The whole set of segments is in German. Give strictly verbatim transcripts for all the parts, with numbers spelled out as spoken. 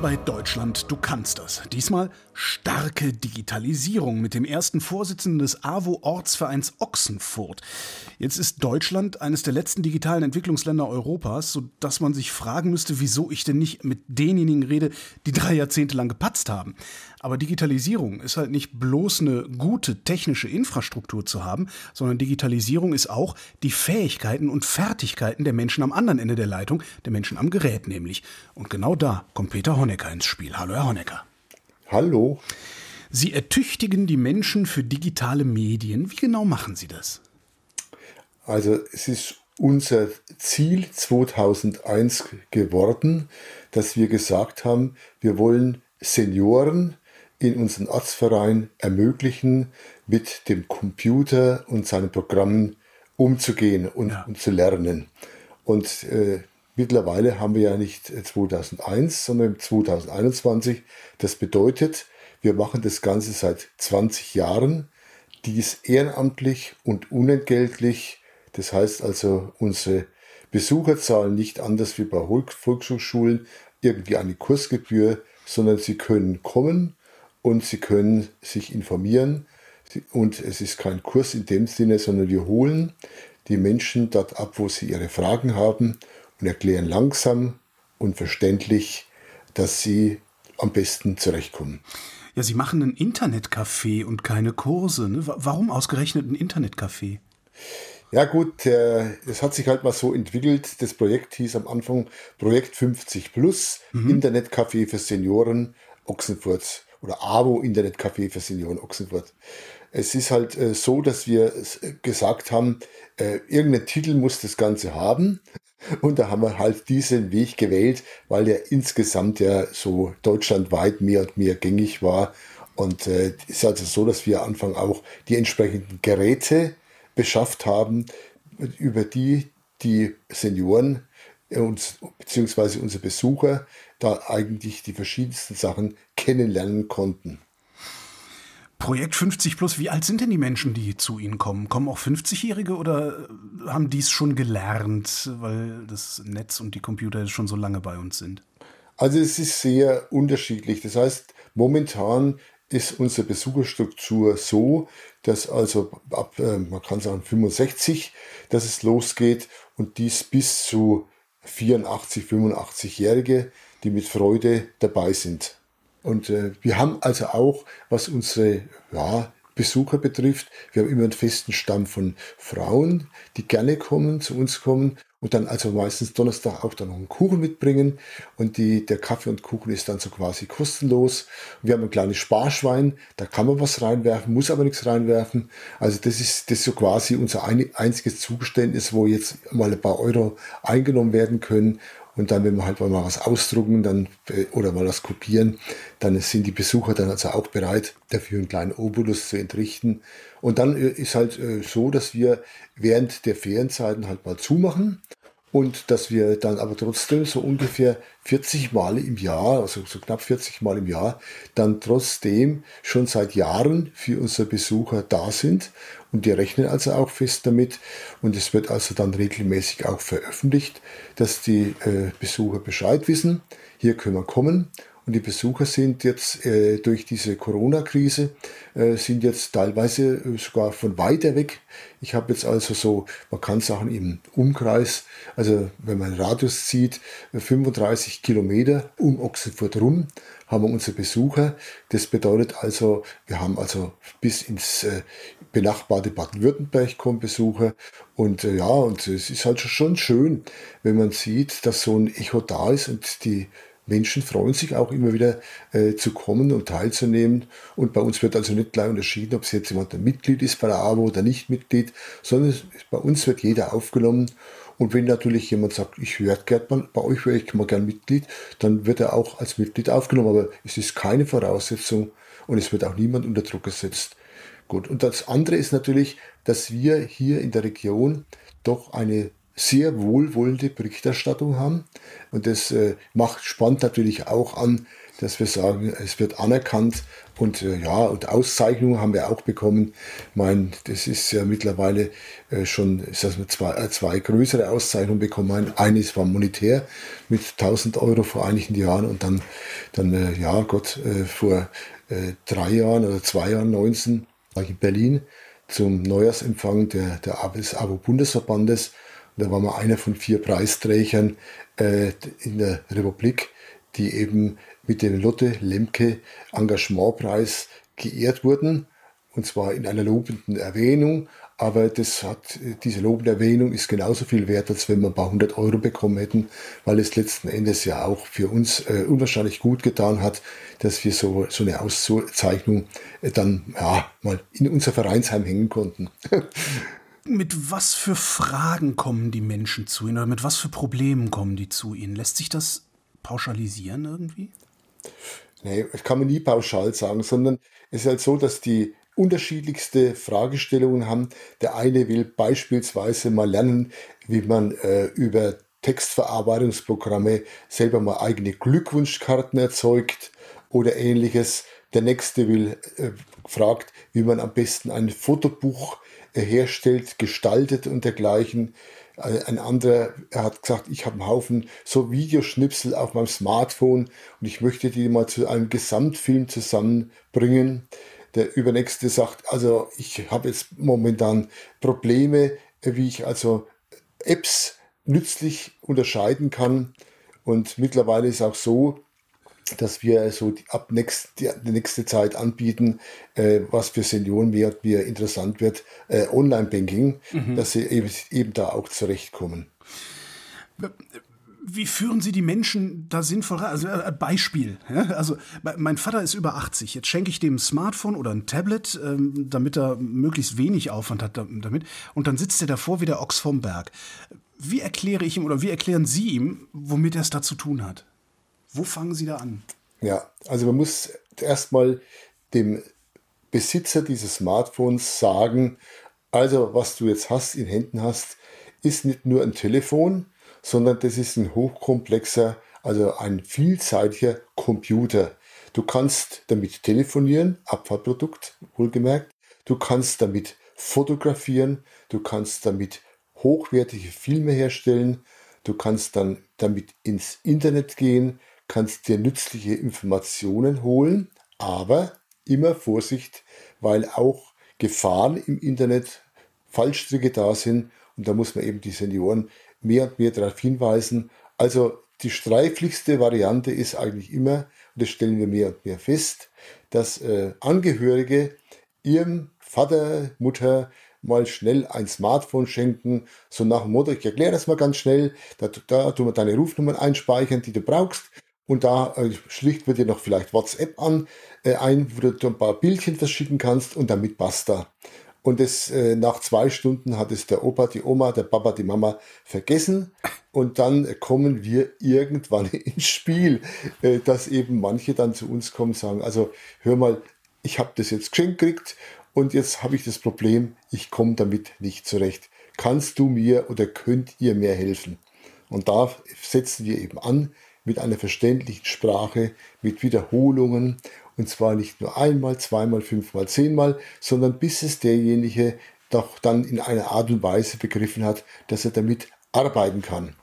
bei Deutschland, du kannst das. Diesmal starke Digitalisierung mit dem ersten Vorsitzenden des A W O-Ortsvereins Ochsenfurt. Jetzt ist Deutschland eines der letzten digitalen Entwicklungsländer Europas, sodass man sich fragen müsste, wieso ich denn nicht mit denjenigen rede, die drei Jahrzehnte lang gepatzt haben. Aber Digitalisierung ist halt nicht bloß eine gute technische Infrastruktur zu haben, sondern Digitalisierung ist auch die Fähigkeiten und Fertigkeiten der Menschen am anderen Ende der Leitung, der Menschen am Gerät nämlich. Und genau da kommt Peter Honecker ins Spiel. Hallo, Herr Honecker. Hallo. Sie ertüchtigen die Menschen für digitale Medien. Wie genau machen Sie das? Also es ist unser Ziel zweitausendeins geworden, dass wir gesagt haben, wir wollen Senioren in unserem Ortsverein ermöglichen, mit dem Computer und seinen Programmen umzugehen und, ja. und zu lernen. Und äh, mittlerweile haben wir ja nicht zweitausendeins, sondern zweitausendeinundzwanzig. Das bedeutet, wir machen das Ganze seit zwanzig Jahren, dies ehrenamtlich und unentgeltlich. Das heißt also, unsere Besucher zahlen nicht anders wie bei Volkshochschulen irgendwie eine Kursgebühr, sondern sie können kommen und sie können sich informieren. Und es ist kein Kurs in dem Sinne, sondern wir holen die Menschen dort ab, wo sie ihre Fragen haben und erklären langsam und verständlich, dass sie am besten zurechtkommen. Ja, Sie machen ein Internetcafé und keine Kurse, ne? Warum ausgerechnet ein Internetcafé? Ja gut, es hat sich halt mal so entwickelt. Das Projekt hieß am Anfang Projekt fünfzig plus, mhm. Internetcafé für Senioren Ochsenfurt oder A W O Internetcafé für Senioren Ochsenfurt. Es ist halt äh, so, dass wir gesagt haben, äh, irgendein Titel muss das Ganze haben. Und da haben wir halt diesen Weg gewählt, weil der insgesamt ja so deutschlandweit mehr und mehr gängig war. Und es äh, ist also so, dass wir am Anfang auch die entsprechenden Geräte beschafft haben, über die die Senioren uns, beziehungsweise unsere Besucher da eigentlich die verschiedensten Sachen kennenlernen konnten. Projekt fünfzig plus, wie alt sind denn die Menschen, die zu Ihnen kommen? Kommen auch fünfzigjährige oder haben die es schon gelernt, weil das Netz und die Computer schon so lange bei uns sind? Also es ist sehr unterschiedlich. Das heißt, momentan ist unsere Besucherstruktur so, dass also ab, man kann sagen fünfundsechzig, dass es losgeht und dies bis zu vierundachtzig, fünfundachtzigjährige, die mit Freude dabei sind. Und äh, wir haben also auch, was unsere ja, Besucher betrifft, wir haben immer einen festen Stamm von Frauen, die gerne kommen, zu uns kommen und dann also meistens Donnerstag auch dann noch einen Kuchen mitbringen. Und die, der Kaffee und Kuchen ist dann so quasi kostenlos. Und wir haben ein kleines Sparschwein, da kann man was reinwerfen, muss aber nichts reinwerfen. Also das ist, das ist so quasi unser ein, einziges Zugeständnis, wo jetzt mal ein paar Euro eingenommen werden können. Und dann, wenn wir halt mal was ausdrucken dann, oder mal was kopieren, dann sind die Besucher dann also auch bereit, dafür einen kleinen Obolus zu entrichten. Und dann ist halt so, dass wir während der Ferienzeiten halt mal zumachen und dass wir dann aber trotzdem so ungefähr vierzig Mal im Jahr, also so knapp vierzig Mal im Jahr, dann trotzdem schon seit Jahren für unsere Besucher da sind. Und die rechnen also auch fest damit. Und es wird also dann regelmäßig auch veröffentlicht, dass die äh, Besucher Bescheid wissen. Hier können wir kommen. Und die Besucher sind jetzt äh, durch diese Corona-Krise, äh, sind jetzt teilweise äh, sogar von weiter weg. Ich habe jetzt also so, man kann sagen im Umkreis, also wenn man einen Radius zieht, fünfunddreißig Kilometer um Ochsenfurt rum, haben wir unsere Besucher. Das bedeutet also, wir haben also bis ins äh, benachbarte Baden-Württemberg kommen Besucher. Und äh, ja, und es ist halt schon schön, wenn man sieht, dass so ein Echo da ist und die Menschen freuen sich auch immer wieder äh, zu kommen und teilzunehmen. Und bei uns wird also nicht gleich unterschieden, ob es jetzt jemand ein Mitglied ist bei der A W O oder nicht Mitglied, sondern bei uns wird jeder aufgenommen. Und wenn natürlich jemand sagt, ich höre gerne bei euch, wäre ich mal gern Mitglied, dann wird er auch als Mitglied aufgenommen. Aber es ist keine Voraussetzung und es wird auch niemand unter Druck gesetzt. Gut, und das andere ist natürlich, dass wir hier in der Region doch eine sehr wohlwollende Berichterstattung haben. Und das äh, macht, spannt natürlich auch an, dass wir sagen, es wird anerkannt und äh, ja, und Auszeichnungen haben wir auch bekommen. Ich meine, das ist ja mittlerweile äh, schon, ist das zwei, äh, zwei größere Auszeichnungen bekommen. Eines war monetär mit tausend Euro vor einigen Jahren und dann, dann äh, ja Gott, äh, vor äh, drei Jahren oder zwei Jahren, neunzehn, war ich in Berlin zum Neujahrsempfang der, der, des A W O-Bundesverbandes. Da waren wir einer von vier Preisträgern äh, in der Republik, die eben mit dem Lotte Lemke Engagementpreis geehrt wurden. Und zwar in einer lobenden Erwähnung. Aber das hat, diese lobende Erwähnung ist genauso viel wert, als wenn wir ein paar hundert Euro bekommen hätten, weil es letzten Endes ja auch für uns äh, unwahrscheinlich gut getan hat, dass wir so, so eine Auszeichnung äh, dann ja, mal in unser Vereinsheim hängen konnten. Mit was für Fragen kommen die Menschen zu Ihnen oder mit was für Problemen kommen die zu Ihnen? Lässt sich das pauschalisieren irgendwie? Nee, das kann man nie pauschal sagen, sondern es ist halt so, dass die unterschiedlichste Fragestellungen haben. Der eine will beispielsweise mal lernen, wie man äh, über Textverarbeitungsprogramme selber mal eigene Glückwunschkarten erzeugt oder ähnliches. Der nächste will, äh, fragt, wie man am besten ein Fotobuch äh, herstellt, gestaltet und dergleichen. Ein anderer, er hat gesagt, ich habe einen Haufen so Videoschnipsel auf meinem Smartphone und ich möchte die mal zu einem Gesamtfilm zusammenbringen. Der Übernächste sagt, also ich habe jetzt momentan Probleme, wie ich also Apps nützlich unterscheiden kann. Und mittlerweile ist auch so, dass wir so die, ab nächst, die, die nächste Zeit anbieten, äh, was für Senioren mehr und mehr interessant wird, äh, Online-Banking, mhm. dass sie eben, eben da auch zurechtkommen. Wie führen Sie die Menschen da sinnvoll rein? Also äh, Beispiel. Ja? Also mein Vater ist über achtzig. Jetzt schenke ich dem ein Smartphone oder ein Tablet, ähm, damit er möglichst wenig Aufwand hat damit. Und dann sitzt er davor wie der Ochs vom Berg. Wie erkläre ich ihm oder wie erklären Sie ihm, womit er es da zu tun hat? Wo fangen Sie da an? Ja, also man muss erstmal dem Besitzer dieses Smartphones sagen, also was du jetzt hast, in Händen hast, ist nicht nur ein Telefon, sondern das ist ein hochkomplexer, also ein vielseitiger Computer. Du kannst damit telefonieren, Abfallprodukt, wohlgemerkt. Du kannst damit fotografieren, du kannst damit hochwertige Filme herstellen, du kannst dann damit ins Internet gehen, kannst dir nützliche Informationen holen, aber immer Vorsicht, weil auch Gefahren im Internet, Fallstricke da sind und da muss man eben die Senioren mehr und mehr darauf hinweisen. Also die sträflichste Variante ist eigentlich immer, und das stellen wir mehr und mehr fest, dass äh, Angehörige ihrem Vater, Mutter mal schnell ein Smartphone schenken, so nach dem Motto, ich erkläre das mal ganz schnell, da, da tun wir deine Rufnummern einspeichern, die du brauchst. Und da äh, schlicht wird dir noch vielleicht WhatsApp an, äh, ein, wo du ein paar Bildchen verschicken kannst und damit basta. Und das, äh, nach zwei Stunden hat es der Opa, die Oma, der Papa, die Mama vergessen. Und dann äh, kommen wir irgendwann ins Spiel, äh, dass eben manche dann zu uns kommen und sagen, also hör mal, ich habe das jetzt geschenkt gekriegt und jetzt habe ich das Problem, ich komme damit nicht zurecht. Kannst du mir oder könnt ihr mir helfen? Und da setzen wir eben an, mit einer verständlichen Sprache, mit Wiederholungen, und zwar nicht nur einmal, zweimal, fünfmal, zehnmal, sondern bis es derjenige doch dann in einer Art und Weise begriffen hat, dass er damit arbeiten kann.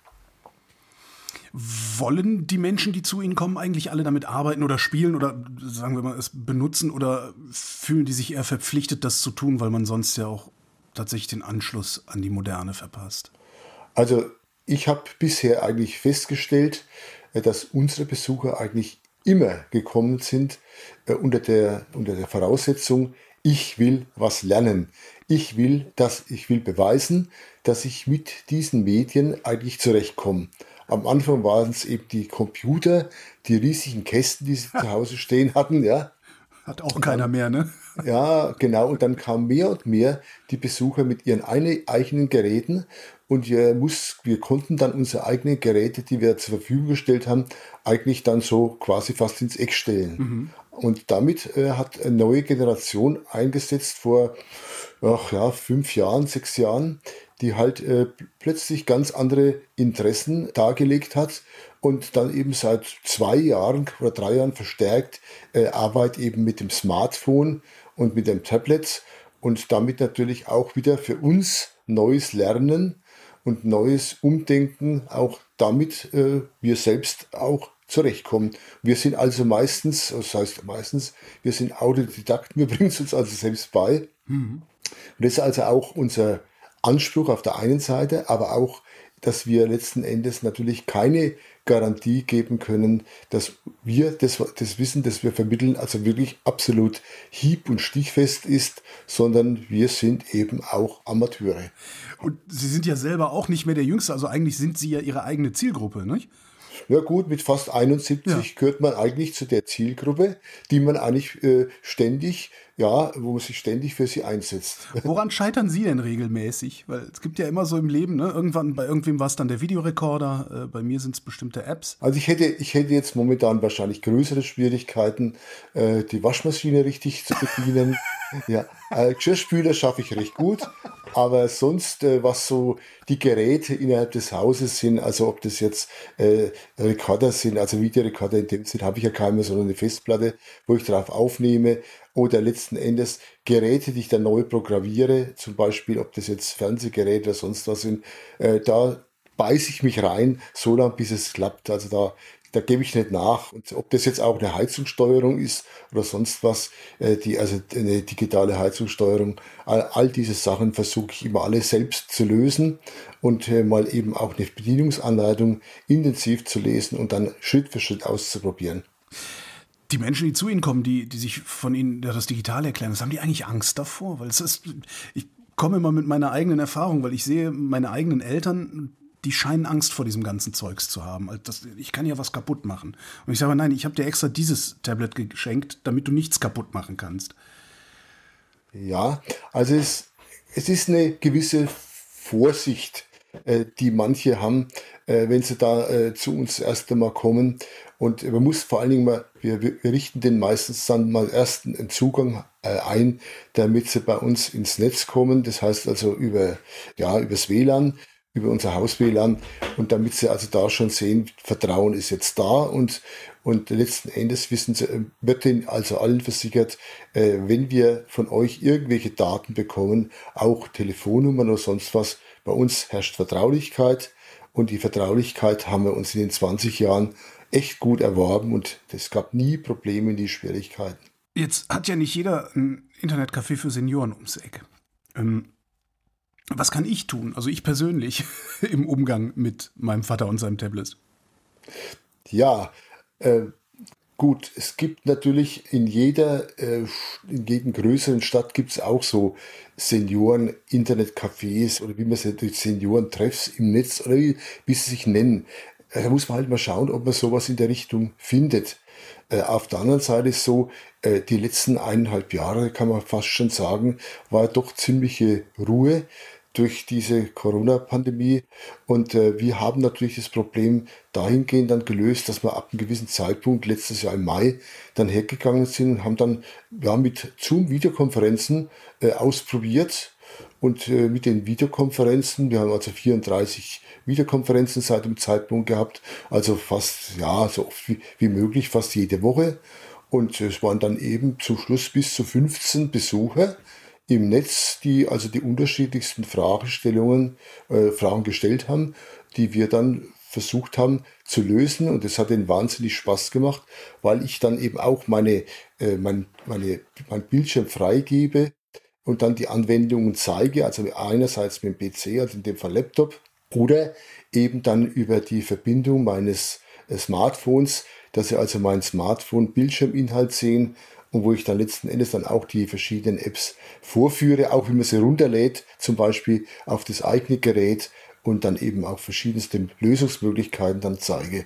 Wollen die Menschen, die zu Ihnen kommen, eigentlich alle damit arbeiten oder spielen oder, sagen wir mal, es benutzen, oder fühlen die sich eher verpflichtet, das zu tun, weil man sonst ja auch tatsächlich den Anschluss an die Moderne verpasst? Also ich habe bisher eigentlich festgestellt, dass unsere Besucher eigentlich immer gekommen sind äh, unter der, unter der Voraussetzung, ich will was lernen. Ich will, dass, ich will beweisen, dass ich mit diesen Medien eigentlich zurechtkomme. Am Anfang waren es eben die Computer, die riesigen Kästen, die sie zu Hause stehen hatten, ja. Hat auch keiner mehr, ne? Ja, genau. Und dann kamen mehr und mehr die Besucher mit ihren eigenen Geräten. Und wir, muss, wir konnten dann unsere eigenen Geräte, die wir zur Verfügung gestellt haben, eigentlich dann so quasi fast ins Eck stellen. Mhm. Und damit äh, hat eine neue Generation eingesetzt vor, ach ja, fünf Jahren, sechs Jahren, die halt äh, plötzlich ganz andere Interessen dargelegt hat und dann eben seit zwei Jahren oder drei Jahren verstärkt äh, Arbeit eben mit dem Smartphone und mit dem Tablet und damit natürlich auch wieder für uns neues Lernen und neues Umdenken, auch damit äh, wir selbst auch zurechtkommen. Wir sind also meistens, das heißt meistens, wir sind Autodidakten, wir bringen es uns also selbst bei. Mhm. Und das ist also auch unser Anspruch auf der einen Seite, aber auch, dass wir letzten Endes natürlich keine Garantie geben können, dass wir das, das Wissen, das wir vermitteln, also wirklich absolut hieb- und stichfest ist, sondern wir sind eben auch Amateure. Und Sie sind ja selber auch nicht mehr der Jüngste, also eigentlich sind Sie ja Ihre eigene Zielgruppe, nicht? Ja gut, mit fast Ja. einundsiebzig gehört man eigentlich zu der Zielgruppe, die man eigentlich äh, ständig, ja, wo man sich ständig für sie einsetzt. Woran scheitern Sie denn regelmäßig? Weil es gibt ja immer so im Leben, ne? Irgendwann bei irgendwem war es dann der Videorekorder, äh, bei mir sind es bestimmte Apps. Also ich hätte, ich hätte jetzt momentan wahrscheinlich größere Schwierigkeiten, äh, die Waschmaschine richtig zu bedienen. Ja, äh, Geschirrspüler schaffe ich recht gut, aber sonst, äh, was so die Geräte innerhalb des Hauses sind, also ob das jetzt äh, Rekorder sind, also Videorekorder in dem Sinn habe ich ja keinen mehr, sondern eine Festplatte, wo ich drauf aufnehme, oder letzten Endes Geräte, die ich dann neu programmiere, zum Beispiel, ob das jetzt Fernsehgeräte oder sonst was sind, äh, da beiße ich mich rein, so lange bis es klappt. Also da, da gebe ich nicht nach. Und ob das jetzt auch eine Heizungssteuerung ist oder sonst was, äh, die, also eine digitale Heizungssteuerung, all, all diese Sachen versuche ich immer alle selbst zu lösen und äh, mal eben auch eine Bedienungsanleitung intensiv zu lesen und dann Schritt für Schritt auszuprobieren. Die Menschen, die zu Ihnen kommen, die, die sich von Ihnen das digital erklären, das haben die eigentlich Angst davor? Weil es ist, ich komme immer mit meiner eigenen Erfahrung, weil ich sehe, meine eigenen Eltern, die scheinen Angst vor diesem ganzen Zeugs zu haben. Also das, ich kann ja was kaputt machen. Und ich sage, nein, ich habe dir extra dieses Tablet geschenkt, damit du nichts kaputt machen kannst. Ja, also es, es ist eine gewisse Vorsicht, äh, die manche haben, äh, wenn sie da äh, zu uns erst einmal kommen. Und man muss vor allen Dingen mal, wir, wir wir richten den meistens dann mal erst einen Zugang äh, ein, damit sie bei uns ins Netz kommen. Das heißt also über, ja, übers W L A N, über unser Haus-W L A N. Und damit sie also da schon sehen, Vertrauen ist jetzt da und und letzten Endes wissen Sie, äh, wird Ihnen also allen versichert, äh, wenn wir von euch irgendwelche Daten bekommen, auch Telefonnummern oder sonst was, bei uns herrscht Vertraulichkeit und die Vertraulichkeit haben wir uns in den zwanzig Jahren echt gut erworben und es gab nie Probleme, nie Schwierigkeiten. Jetzt hat ja nicht jeder ein Internetcafé für Senioren ums Eck. Ähm, was kann ich tun, also ich persönlich, im Umgang mit meinem Vater und seinem Tablet? Ja, äh, gut, es gibt natürlich in jeder, äh, in jedem größeren Stadt gibt es auch so Senioren-Internetcafés oder wie man sie, die Seniorentreffs im Netz oder wie, wie sie sich nennen. Äh, Da muss man halt mal schauen, ob man sowas in der Richtung findet. Äh, Auf der anderen Seite ist so, äh, die letzten eineinhalb Jahre, kann man fast schon sagen, war doch ziemliche Ruhe durch diese Corona-Pandemie. Und äh, wir haben natürlich das Problem dahingehend dann gelöst, dass wir ab einem gewissen Zeitpunkt, letztes Jahr im Mai, dann hergegangen sind und haben dann ja, mit Zoom-Videokonferenzen äh, ausprobiert. Und äh, mit den Videokonferenzen, wir haben also vierunddreißig Videokonferenzen seit dem Zeitpunkt gehabt, also fast, ja, so oft wie, wie möglich, fast jede Woche. Und es waren dann eben zum Schluss bis zu fünfzehn Besucher im Netz, die also die unterschiedlichsten Fragestellungen, äh, Fragen gestellt haben, die wir dann versucht haben zu lösen. Und das hat den wahnsinnig Spaß gemacht, weil ich dann eben auch meine, äh, mein, meine, mein Bildschirm freigebe und dann die Anwendungen zeige, also einerseits mit dem P C, also in dem Fall Laptop, oder eben dann über die Verbindung meines äh, Smartphones, dass Sie also meinen Smartphone-Bildschirminhalt sehen und wo ich dann letzten Endes dann auch die verschiedenen Apps vorführe, auch wie man sie runterlädt, zum Beispiel auf das eigene Gerät und dann eben auch verschiedenste Lösungsmöglichkeiten dann zeige.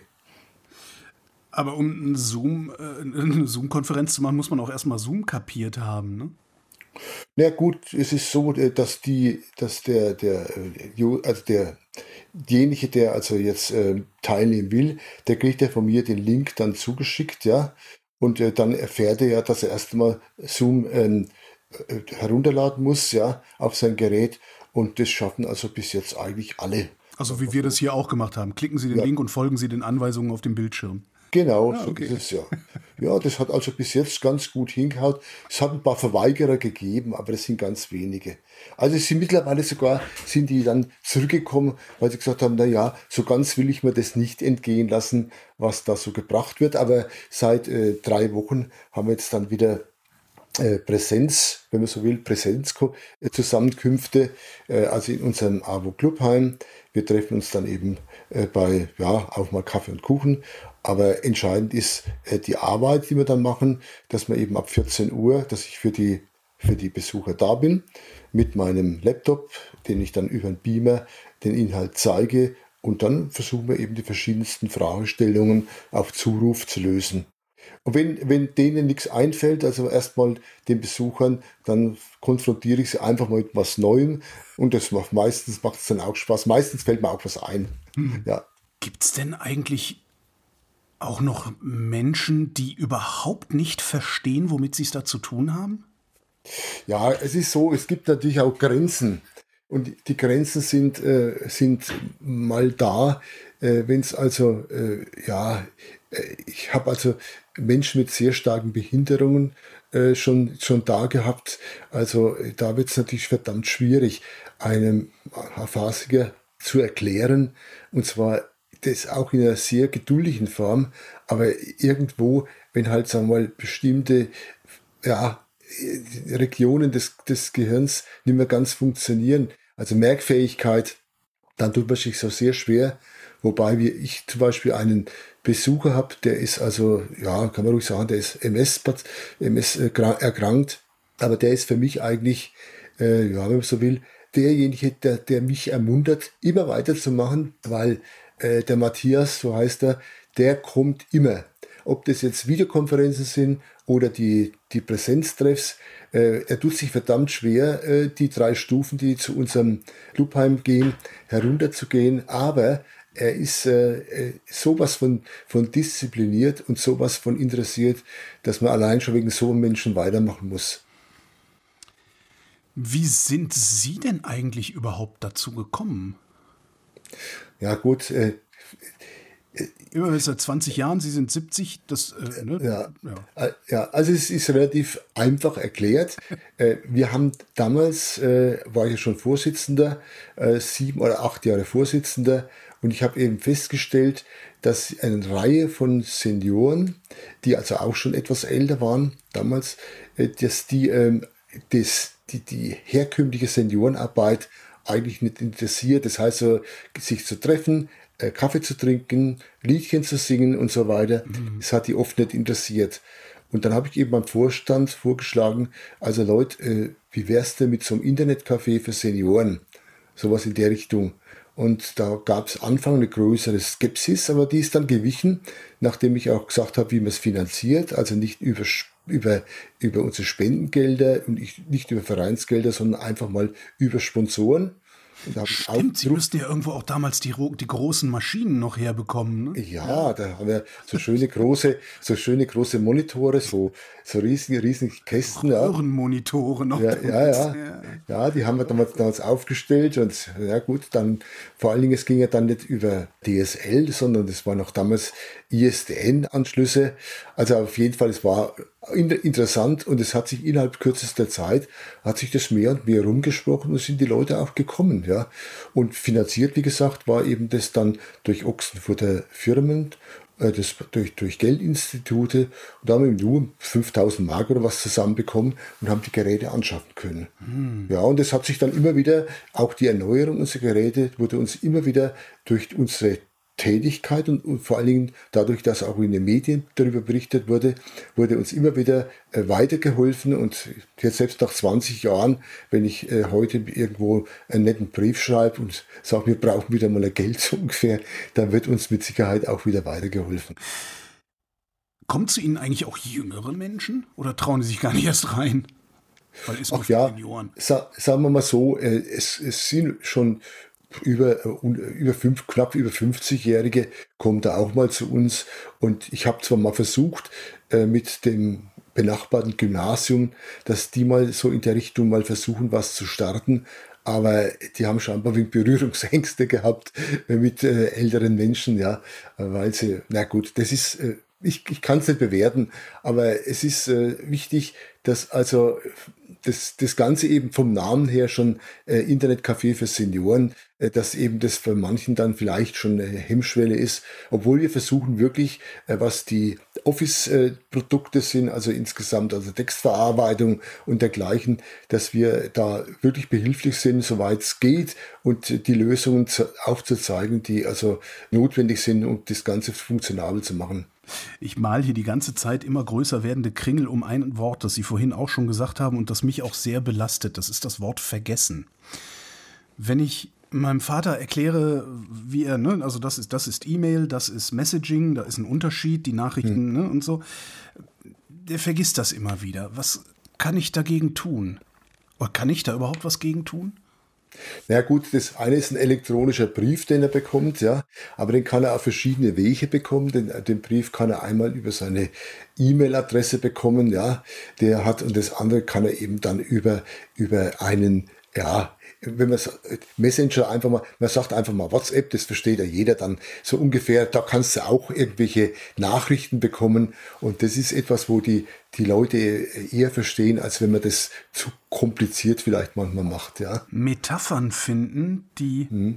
Aber um einen Zoom, äh, eine Zoom-Konferenz zu machen, muss man auch erstmal Zoom kapiert haben, ne? Na gut, es ist so, äh, dass die, dass der, der, äh, Jo- also der, derjenige, der also jetzt äh, teilnehmen will, der kriegt ja von mir den Link dann zugeschickt, ja. Und äh, dann erfährt er ja, dass er erstmal Zoom ähm, äh, herunterladen muss, ja, auf sein Gerät. Und das schaffen also bis jetzt eigentlich alle. Also wie wir das hier auch gemacht haben. Klicken Sie den Ja, Link und folgen Sie den Anweisungen auf dem Bildschirm. genau, Ah, so ist okay. es ja. Ja, das hat also bis jetzt ganz gut hingehauen. Es hat ein paar Verweigerer gegeben, aber das sind ganz wenige. Also es sind mittlerweile sogar, sind die dann zurückgekommen, weil sie gesagt haben, na ja, so ganz will ich mir das nicht entgehen lassen, was da so gebracht wird. Aber seit äh, drei Wochen haben wir jetzt dann wieder äh, Präsenz, wenn man so will, Präsenzzusammenkünfte, äh, also in unserem AWO Clubheim. Wir treffen uns dann eben äh, bei, ja, auch mal Kaffee und Kuchen. Aber entscheidend ist äh, die Arbeit, die wir dann machen, dass wir eben ab vierzehn Uhr, dass ich für die, für die Besucher da bin, mit meinem Laptop, den ich dann über den Beamer den Inhalt zeige. Und dann versuchen wir eben die verschiedensten Fragestellungen auf Zuruf zu lösen. Und wenn, wenn denen nichts einfällt, also erstmal den Besuchern, dann konfrontiere ich sie einfach mal mit was Neuem und das macht meistens macht es dann auch Spaß. Meistens fällt mir auch was ein. Ja, Gibt es denn eigentlich auch noch Menschen, die überhaupt nicht verstehen, womit sie es da zu tun haben? ja, es ist so, es gibt natürlich auch Grenzen. Und die Grenzen sind, äh, sind mal da, äh, wenn es also, äh, ja, äh, ich habe also Menschen mit sehr starken Behinderungen äh, schon, schon da gehabt. Also äh, da wird es natürlich verdammt schwierig, einem Aphasiker zu erklären. Und zwar das auch in einer sehr geduldigen Form, aber irgendwo, wenn halt, sagen wir mal, bestimmte, ja, Regionen des, des Gehirns nicht mehr ganz funktionieren. Also Merkfähigkeit, dann tut man sich so sehr schwer. Wobei wir, ich zum Beispiel einen Besucher habe, der ist also, ja, kann man ruhig sagen, der ist M S, M S erkrankt. Aber der ist für mich eigentlich, äh, ja, wenn man so will, derjenige, der, der mich ermuntert, immer weiterzumachen, weil äh, der Matthias, so heißt er, der kommt immer. Ob das jetzt Videokonferenzen sind oder die, die Präsenztreffs, äh, er tut sich verdammt schwer, äh, die drei Stufen, die zu unserem Clubheim gehen, herunterzugehen, aber er ist äh, äh, sowas von, von diszipliniert und sowas von interessiert, dass man allein schon wegen so einem Menschen weitermachen muss. Wie sind Sie denn eigentlich überhaupt dazu gekommen? Ja gut, äh, Immer seit zwanzig Jahren, Sie sind siebzig, das, äh, ne? ja, Ja. äh, ja, also es ist relativ einfach erklärt. Äh, wir haben damals, äh, war ich ja schon Vorsitzender, äh, sieben oder acht Jahre Vorsitzender, und ich habe eben festgestellt, dass eine Reihe von Senioren, die also auch schon etwas älter waren damals, äh, dass die, ähm, das, die die herkömmliche Seniorenarbeit eigentlich nicht interessiert. Das heißt, so, sich zu treffen, äh, Kaffee zu trinken, Liedchen zu singen und so weiter. Das hat die oft nicht interessiert. Und dann habe ich eben beim Vorstand vorgeschlagen, also Leute, äh, wie wär's denn mit so einem Internetcafé für Senioren? Sowas in der Richtung. Und da gab es Anfang eine größere Skepsis, aber die ist dann gewichen, nachdem ich auch gesagt habe, wie man es finanziert, also nicht über, über, über unsere Spendengelder und ich, nicht über Vereinsgelder, sondern einfach mal über Sponsoren. Und da habe ich Stimmt, Sie Aufdruck. müssten ja irgendwo auch damals die, ro- die großen Maschinen noch herbekommen, ne? Ja, da haben wir so schöne große, so schöne große Monitore, so, so riesige, riesige Kästen, ja. Röhrenmonitore noch Ja, ja, damals. ja. Ja, die haben wir damals, damals aufgestellt und ja gut, dann vor allen Dingen, es ging ja dann nicht über D S L, sondern das waren noch damals I S D N-Anschlüsse. Also auf jeden Fall, es war in- interessant und es hat sich innerhalb kürzester Zeit, hat sich das mehr und mehr rumgesprochen und sind die Leute auch gekommen, ja. Und finanziert, wie gesagt, war eben das dann durch Ochsenfurter Firmen, äh, das durch, durch Geldinstitute, und da haben wir nur fünftausend Mark oder was zusammenbekommen und haben die Geräte anschaffen können. Ja, und es hat sich dann immer wieder, auch die Erneuerung unserer Geräte wurde uns immer wieder durch unsere Tätigkeit und, und vor allen Dingen dadurch, dass auch in den Medien darüber berichtet wurde, wurde uns immer wieder äh, weitergeholfen. Und jetzt selbst nach zwanzig Jahren, wenn ich äh, heute irgendwo einen netten Brief schreibe und sage, wir brauchen wieder mal ein Geld so ungefähr, dann wird uns mit Sicherheit auch wieder weitergeholfen. Kommen zu Ihnen eigentlich auch jüngere Menschen oder trauen die sich gar nicht erst rein? Weil ist nur Ach für ja, Senioren. sa sagen wir mal so, äh, es, es sind schon über, äh, un- über fünf, knapp über fünfzig-Jährige kommen da auch mal zu uns. Und ich habe zwar mal versucht, äh, mit dem benachbarten Gymnasium, dass die mal so in der Richtung mal versuchen, was zu starten. Aber die haben scheinbar wegen Berührungsängste gehabt mit äh, älteren Menschen, ja, weil sie, na gut, das ist, äh, ich, ich kann es nicht bewerten, aber es ist äh, wichtig, dass also das, das Ganze eben vom Namen her schon äh, Internetcafé für Senioren, äh, dass eben das für manchen dann vielleicht schon eine Hemmschwelle ist, obwohl wir versuchen wirklich, äh, was die Office-Produkte sind, also insgesamt, also Textverarbeitung und dergleichen, dass wir da wirklich behilflich sind, soweit es geht, und die Lösungen zu, aufzuzeigen, die also notwendig sind, um das Ganze funktionabel zu machen. Ich mal hier die ganze Zeit immer größer werdende Kringel um ein Wort, das Sie vorhin auch schon gesagt haben und das mich auch sehr belastet. Das ist das Wort vergessen. Wenn ich meinem Vater erkläre, wie er, ne, also das ist, das ist E-Mail, das ist Messaging, da ist ein Unterschied, die Nachrichten, hm. ne, und so, der vergisst das immer wieder. Was kann ich dagegen tun? Oder kann ich da überhaupt was gegen tun? Na gut, das eine ist ein elektronischer Brief, den er bekommt, ja, aber den kann er auf verschiedene Wege bekommen. Den, den Brief kann er einmal über seine E-Mail-Adresse bekommen, ja, der hat, und das andere kann er eben dann über, über einen, ja, wenn man Messenger einfach mal, man sagt einfach mal WhatsApp, das versteht ja jeder dann so ungefähr, da kannst du auch irgendwelche Nachrichten bekommen, und das ist etwas, wo die, die Leute eher verstehen, als wenn man das zu kompliziert vielleicht manchmal macht, ja. Metaphern finden, die hm.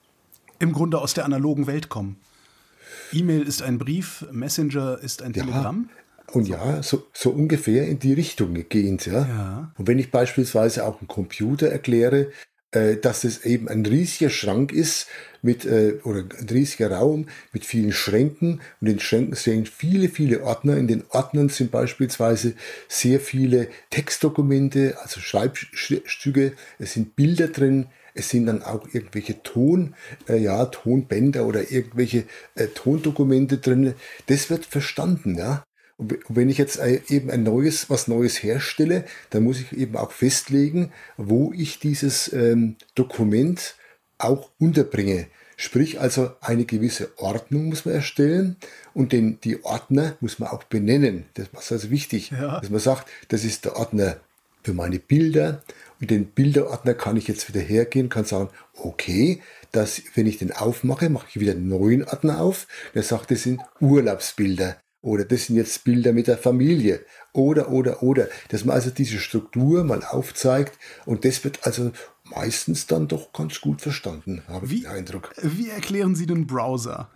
im Grunde aus der analogen Welt kommen. E-Mail ist ein Brief, Messenger ist ein Telegramm. Ja. Und ja, so, so ungefähr in die Richtung gehend, ja. ja. Und wenn ich beispielsweise auch einen Computer erkläre, äh, dass es eben ein riesiger Schrank ist mit äh, oder ein riesiger Raum mit vielen Schränken, und in den Schränken stehen viele, viele Ordner. In den Ordnern sind beispielsweise sehr viele Textdokumente, also Schreibstücke, es sind Bilder drin. Es sind dann auch irgendwelche Ton, äh, ja, Tonbänder oder irgendwelche äh, Tondokumente drin. Das wird verstanden, ja. Und wenn ich jetzt eben ein neues, was Neues herstelle, dann muss ich eben auch festlegen, wo ich dieses ähm, Dokument auch unterbringe. Sprich also, eine gewisse Ordnung muss man erstellen, und den, die Ordner muss man auch benennen. Das ist also wichtig, ja. Dass man sagt, das ist der Ordner für meine Bilder, und den Bilderordner kann ich jetzt wieder hergehen, kann sagen, okay, dass, wenn ich den aufmache, mache ich wieder einen neuen Ordner auf, der sagt, das sind Urlaubsbilder. Oder das sind jetzt Bilder mit der Familie. Oder, oder, oder. Dass man also diese Struktur mal aufzeigt. Und das wird also meistens dann doch ganz gut verstanden, habe ich den Eindruck. Wie erklären Sie den Browser?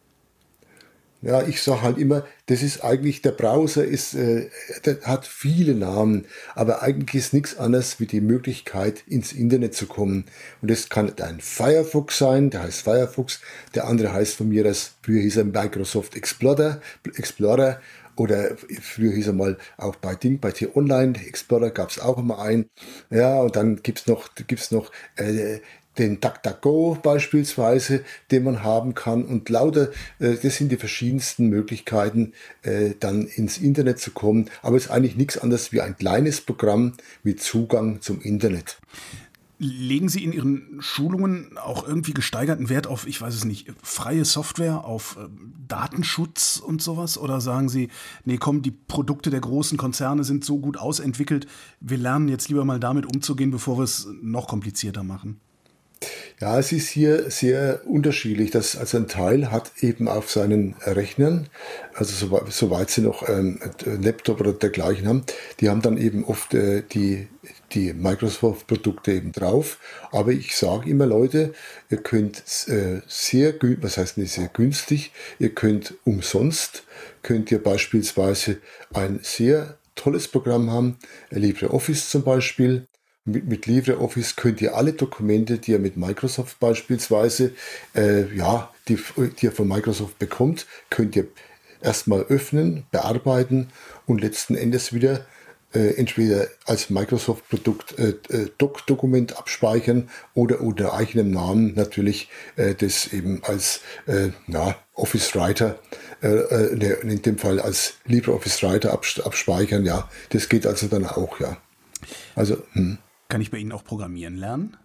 Ja, ich sage halt immer, das ist eigentlich, der Browser ist, äh, der hat viele Namen, aber eigentlich ist nichts anderes wie die Möglichkeit, ins Internet zu kommen. Und das kann ein Firefox sein, der heißt Firefox, der andere heißt von mir, das früher hieß er Microsoft Explorer, Explorer, oder früher hieß er mal auch bei Ding, bei T-Online, Explorer gab es auch immer einen. Ja, und dann gibt's noch, gibt's noch, äh, den DuckDuckGo beispielsweise, den man haben kann, und lauter, äh, das sind die verschiedensten Möglichkeiten, äh, dann ins Internet zu kommen, aber es ist eigentlich nichts anderes wie ein kleines Programm mit Zugang zum Internet. Legen Sie in Ihren Schulungen auch irgendwie gesteigerten Wert auf, ich weiß es nicht, freie Software, auf äh, Datenschutz und sowas? Oder sagen Sie, nee, komm, die Produkte der großen Konzerne sind so gut ausentwickelt, wir lernen jetzt lieber mal damit umzugehen, bevor wir es noch komplizierter machen? Ja, es ist hier sehr unterschiedlich. Das, also ein Teil hat eben auf seinen Rechnern, also soweit, soweit sie noch ähm, ein Laptop oder dergleichen haben, die haben dann eben oft äh, die, die Microsoft-Produkte eben drauf. Aber ich sage immer, Leute, ihr könnt äh, sehr, was heißt nicht sehr günstig, ihr könnt umsonst, könnt ihr beispielsweise ein sehr tolles Programm haben, LibreOffice zum Beispiel. Mit, mit LibreOffice könnt ihr alle Dokumente, die ihr mit Microsoft beispielsweise, äh, ja, die, die ihr von Microsoft bekommt, könnt ihr erstmal öffnen, bearbeiten und letzten Endes wieder äh, entweder als Microsoft-Produkt äh, Doc-Dokument abspeichern oder unter eigenem Namen natürlich äh, das eben als äh, na, Office Writer, äh, in dem Fall als LibreOffice Writer abspeichern. Ja, das geht also dann auch, ja. Also, hm. Kann ich bei Ihnen auch programmieren lernen?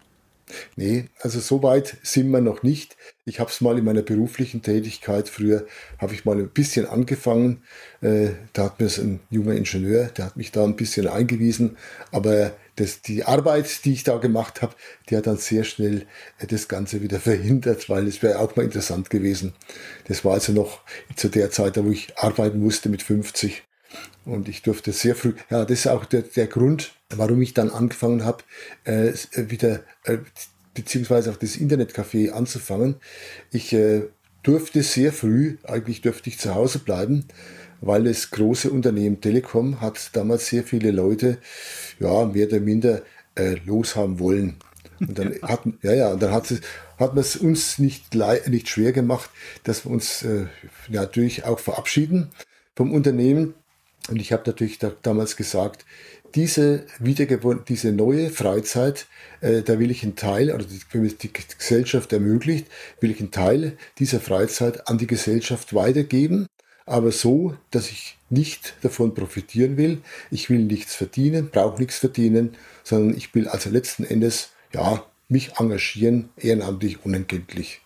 Nee, also so weit sind wir noch nicht. Ich habe es mal in meiner beruflichen Tätigkeit, früher habe ich mal ein bisschen angefangen. Äh, da hat mir so ein junger Ingenieur, der hat mich da ein bisschen eingewiesen. Aber das, die Arbeit, die ich da gemacht habe, die hat dann sehr schnell äh, das Ganze wieder verhindert, weil es wäre auch mal interessant gewesen. Das war also noch zu der Zeit, da wo ich arbeiten musste mit fünfzig. Und ich durfte sehr früh, ja, das ist auch der, der Grund, warum ich dann angefangen habe, äh, wieder, äh, beziehungsweise auch das Internetcafé anzufangen. Ich äh, durfte sehr früh, eigentlich durfte ich zu Hause bleiben, weil das große Unternehmen Telekom hat damals sehr viele Leute, ja, mehr oder minder äh, loshaben wollen. Und dann hat, ja, ja, und dann hat, es, hat man es uns nicht, nicht schwer gemacht, dass wir uns äh, natürlich auch verabschieden vom Unternehmen. Und ich habe natürlich da, damals gesagt, diese wiedergewonnene, diese neue Freizeit, äh, da will ich einen Teil, oder die, wenn es die Gesellschaft ermöglicht, will ich einen Teil dieser Freizeit an die Gesellschaft weitergeben, aber so, dass ich nicht davon profitieren will. Ich will nichts verdienen, brauche nichts verdienen, sondern ich will also letzten Endes, ja, mich engagieren, ehrenamtlich, unentgeltlich.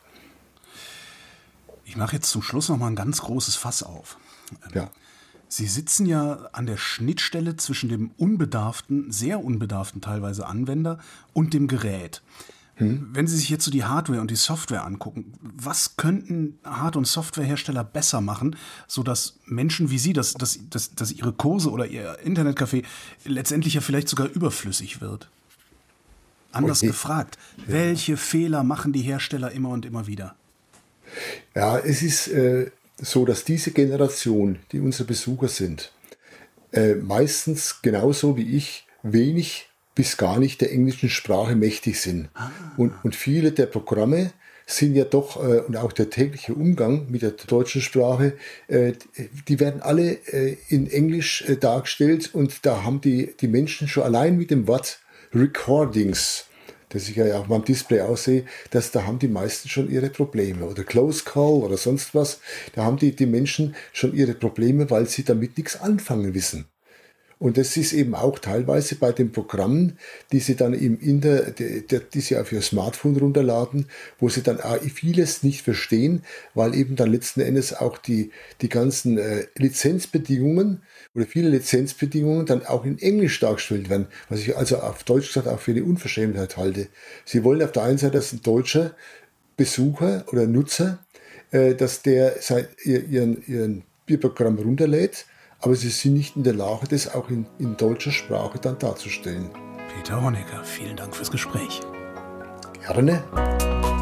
Ich mache jetzt zum Schluss noch mal ein ganz großes Fass auf. Ja. Sie sitzen ja an der Schnittstelle zwischen dem unbedarften, sehr unbedarften teilweise Anwender und dem Gerät. Hm. Wenn Sie sich jetzt so die Hardware und die Software angucken, was könnten Hard- und Softwarehersteller besser machen, sodass Menschen wie Sie, dass, dass, dass, dass Ihre Kurse oder Ihr Internetcafé letztendlich ja vielleicht sogar überflüssig wird? Anders okay. gefragt, ja. Welche Fehler machen die Hersteller immer und immer wieder? Ja, es ist äh, so, dass diese Generation, die unsere Besucher sind, äh, meistens genauso wie ich wenig bis gar nicht der englischen Sprache mächtig sind. Ah. Und, und viele der Programme sind ja doch, äh, und auch der tägliche Umgang mit der deutschen Sprache, äh, die werden alle äh, in Englisch äh, dargestellt, und da haben die, die Menschen schon allein mit dem Wort Recordings, das ich ja auch mal am Display aussehe, dass da haben die meisten schon ihre Probleme. Oder Close Call oder sonst was, da haben die, die Menschen schon ihre Probleme, weil sie damit nichts anfangen wissen. Und das ist eben auch teilweise bei den Programmen, die sie dann im Inter, die, die sie auf ihr Smartphone runterladen, wo sie dann auch vieles nicht verstehen, weil eben dann letzten Endes auch die, die ganzen äh, Lizenzbedingungen oder viele Lizenzbedingungen dann auch in Englisch dargestellt werden, was ich also auf Deutsch gesagt auch für eine Unverschämtheit halte. Sie wollen auf der einen Seite, dass ein deutscher Besucher oder Nutzer, äh, dass der sein, ihren, ihren Programm runterlädt, aber sie sind nicht in der Lage, das auch in, in deutscher Sprache dann darzustellen. Peter Honecker, vielen Dank fürs Gespräch. Gerne.